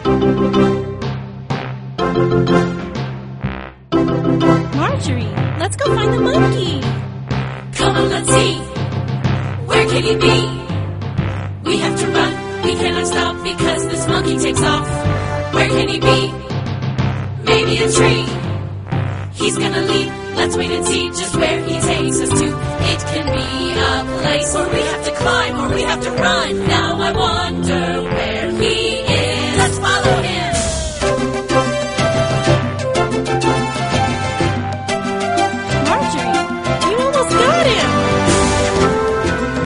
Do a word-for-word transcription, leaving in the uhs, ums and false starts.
Marjorie, let's go find the monkey. Come on, let's see. Where can he be? We have to run. We cannot stop because this monkey takes off. Where can he be? Maybe a tree. He's gonna leap. Let's wait and see just where he takes us to. It can be a place where we have to climb or we have to run. Now I wonder where